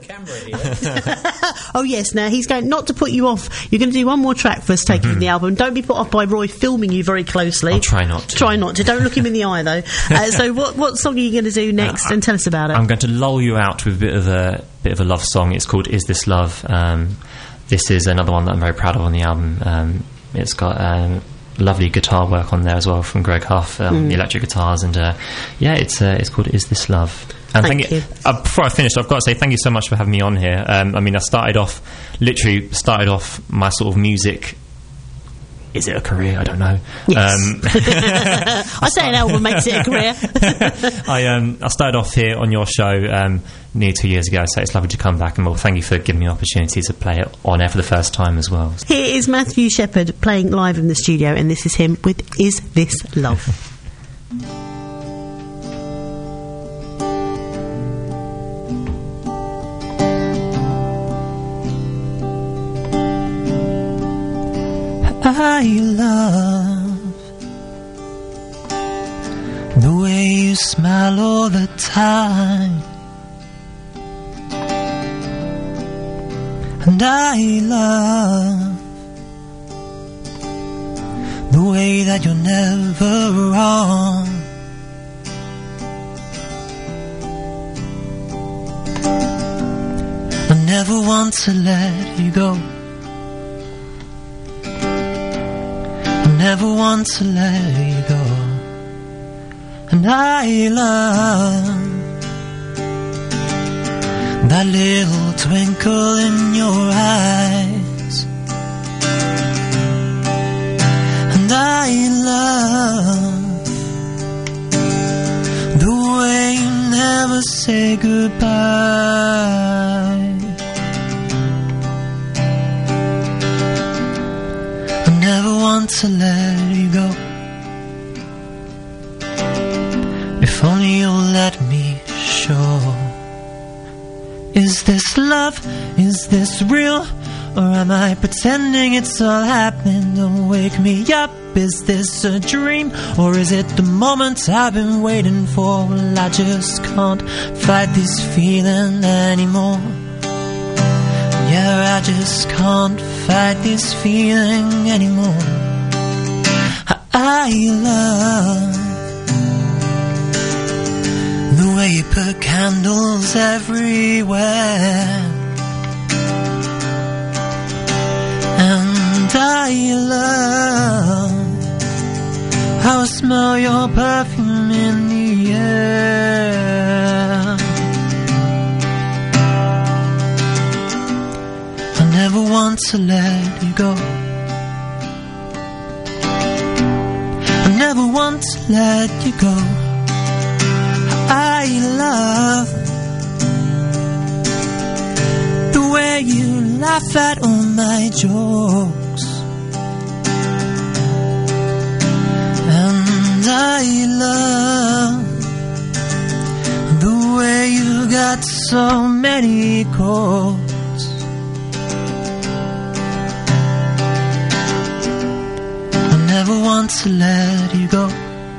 camera here. Oh yes, now he's going not to put you off. You're going to do one more track for us taking the album. Don't be put off by Roy filming you very closely. I'll try not to. Try not to. Don't look him in the eye though. So what song are you going to do next? And tell us about it. I'm going to lull you out with a bit of a love song. It's called Is This Love? This is another one that I'm very proud of on the album. It's got lovely guitar work on there as well from Greg Huff, the electric guitars, and it's called Is This Love? And thank you. Before I finish, I've got to say thank you so much for having me on here. I mean, I started off my sort of music. Is it a career? I don't know. Yes. I say an album makes it a career. I started off here on your show nearly 2 years ago, so it's lovely to come back, and thank you for giving me the opportunity to play it on air for the first time as well. Here is Matthew Shepard playing live in the studio, and this is him with Is This Love? I love the way you smile all the time, and I love the way that you're never wrong. I never want to let you go. Never want to let you go. And I love that little twinkle in your eyes, and I love the way you never say goodbye. To let you go. If only you'll let me show. Is this love? Is this real? Or am I pretending it's all happening? Don't wake me up. Is this a dream? Or is it the moment I've been waiting for? Well, I just can't fight this feeling anymore. Yeah, I just can't fight this feeling anymore. I love the way you put candles everywhere, and I love how I smell your perfume in the air. I never want to let you go. Never want to let you go. I love the way you laugh at all my jokes, and I love the way you got so many coats. Never want to let you go.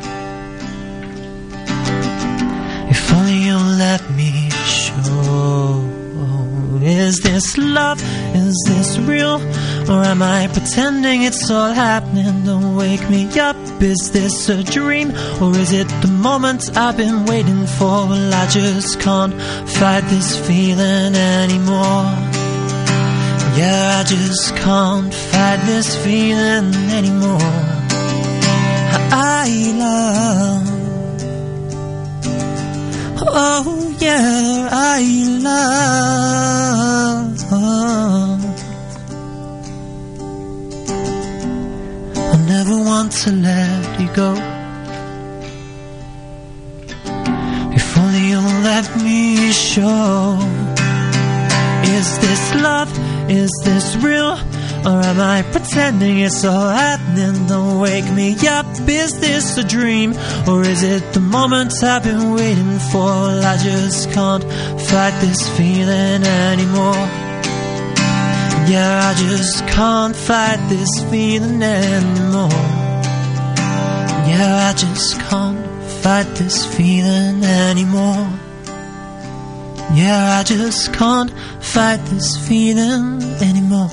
If only you'll let me show. Is this love? Is this real? Or am I pretending it's all happening? Don't wake me up. Is this a dream? Or is it the moment I've been waiting for? Well, I just can't fight this feeling anymore. Yeah, I just can't fight this feeling anymore. I love, oh yeah, I love. I never want to let you go. If only you'll let me show. Is this love? Is this real? Or am I pretending it's all happening? Don't wake me up. Is this a dream? Or is it the moment I've been waiting for? Well, I just can't fight this feeling anymore. Yeah, I just can't fight this feeling anymore. Yeah, I just can't fight this feeling anymore. Yeah, I just can't fight this feeling anymore.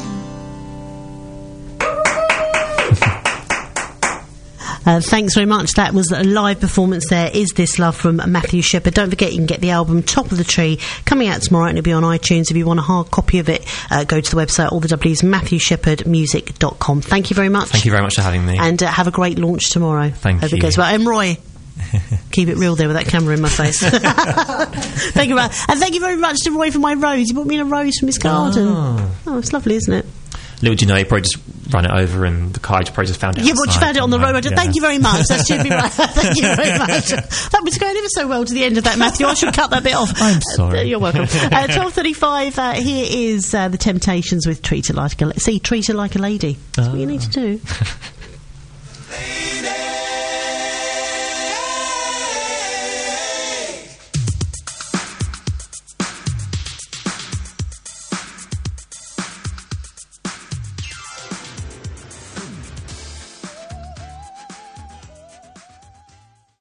Thanks very much. That was a live performance there. Is This Love from Matthew Shepard. Don't forget you can get the album Top of the Tree coming out tomorrow, and it'll be on iTunes. If you want a hard copy of it, go to the website, all the W's, MatthewShepardmusic.com. Thank you very much. Thank you very much for having me. And have a great launch tomorrow. Thank Hope you. it goes well. And Roy, keep it real there with that camera in my face. Thank you very much. And thank you very much to Roy for my rose. He brought me in a rose from his garden. Oh, it's lovely, isn't it? Little do you know, he probably just ran it over and the car probably just found it. Yeah, but you found it on the road. Yeah. Thank you very much. That should be right. Thank you very much. That was going ever so well to the end of that, Matthew. I should cut that bit off. I'm sorry. You're welcome. 12:35. Here is The Temptations with Treat Her Like a Lady. See, treat her like a lady. That's what you need to do.